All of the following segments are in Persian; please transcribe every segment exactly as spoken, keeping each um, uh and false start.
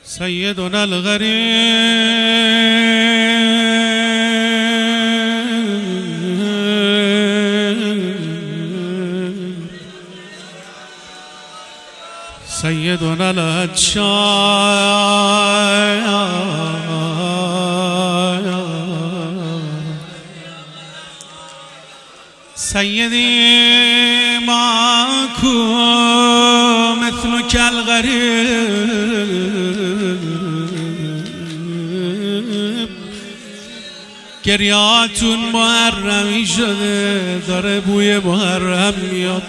سيدنا الغريب سيدنا الأتشاي سيدي معكم مثلك الغريب گریاتون محرمی شده داره بوی محرم میاد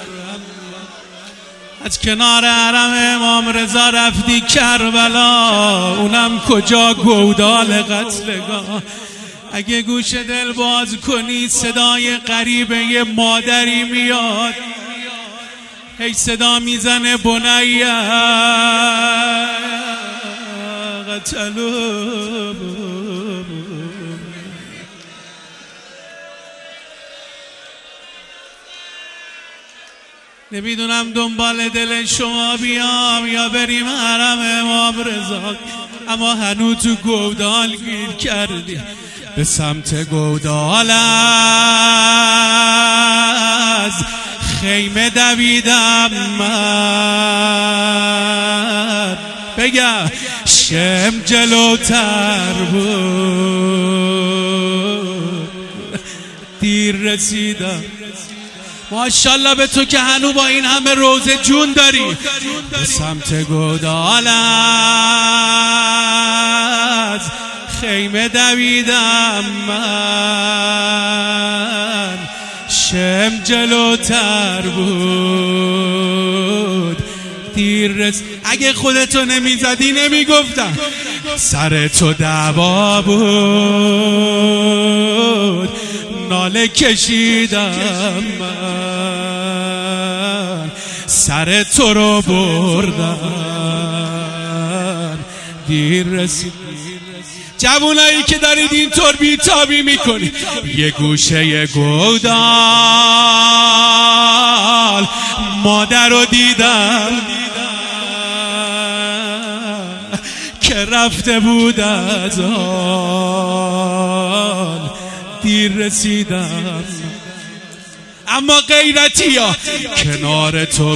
از کنار حرم امام رضا رفتی کربلا اونم کجا گودال قتلگاه اگه گوش دل باز کنی صدای غریبه یه مادری میاد هی صدا میزنه بنیه قتلو نمیدونم دنبال دل شما بیام یا بریم حرم امام رضا اما هنوز تو گودال گیر کردی به سمت گودال از خیمه دویدم من بگم شم جلوتر بود دیر رسیدم ماشاءالله به تو که هنو با این همه روزه جون داری به سمت گودال از خیمه دویدم من شم جلوتر بود دیر رس اگه خودتو نمیزدی نمیگفتم سر تو دعوا بود ناله کشیدم من سر تو رو بردم دیر رسید جوونایی که دارید اینطور بیتابی میکنی یه گوشه گودال مادر رو دیدم که رفته بود از آن دیر رسیدم اما غیرتی ها کنار تو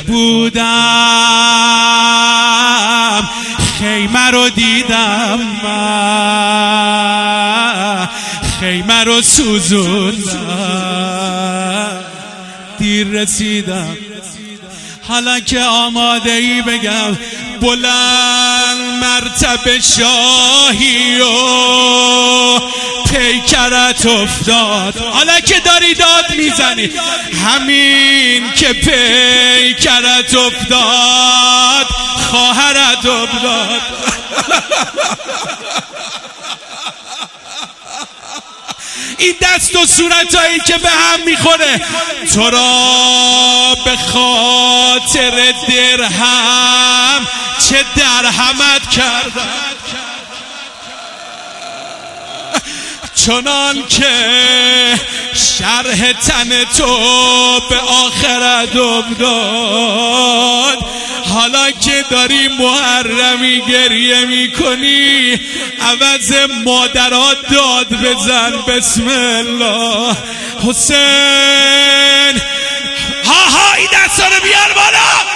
بودم خیمه رو دیدم من خیمه رو سوزوندم دیر رسیدم حالا که آماده ای بگم بلند مرتبه شاهی و پیکرت افتاد حالا که داری داد میزنی همین که پیکرت افتاد خواهرت افتاد این دست و صورتایی که به هم میخوره تو را به خاطر درهم چه درهمت کردم چنان که شرح تن تو به آخرت افتاد حالا که داری محرمی گریه میکنی عوض مادرها داد بزن بسم الله حسین ها ها این دستا رو بیار بالا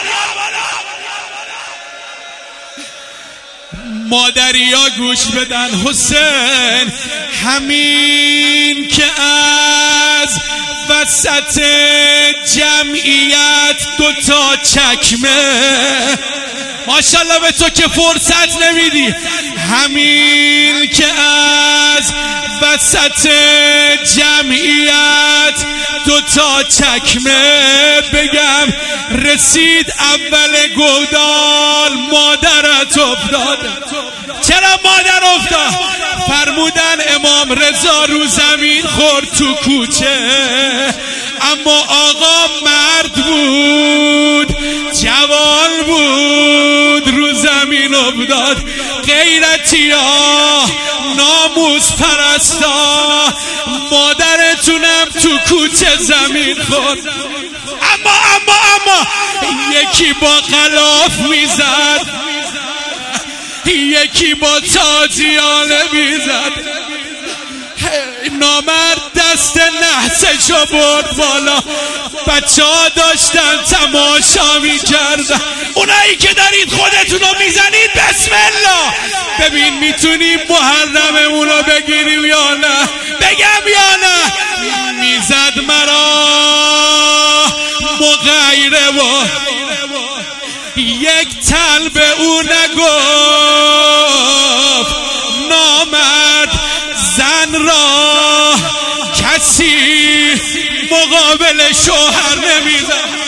مادریا گوش بدن حسین همین که از وسط جمعیت دوتا چکمه ماشاءالله به تو که فرصت نمیدی همین که از وسط جمعیت دوتا چکمه بگم رسید اول گودال مادرت افتاد چرا مادر افتاد فرمودن امام رضا رو زمین خورد تو کوچه اما آقا مرد بود جوان بود رو زمین افتاد غیرتی ها ناموس پرستا مادرتونم تو کوچه زمین خورد اما اما اما یکی با غلاف میزد یکی با تازیانه میزد. نامرد دست نحسشو برد بالا، بچه ها داشتن تماشا میکردن. اونایی که دارید خودتونو میزنید بسم الله، ببین میتونیم محرممونو بگیریم یا نه. بگم یا نه؟ میزد مرا مغیره و یک تل به او نگفت. نامرد زن را کسی مقابل شوهر نمیزد.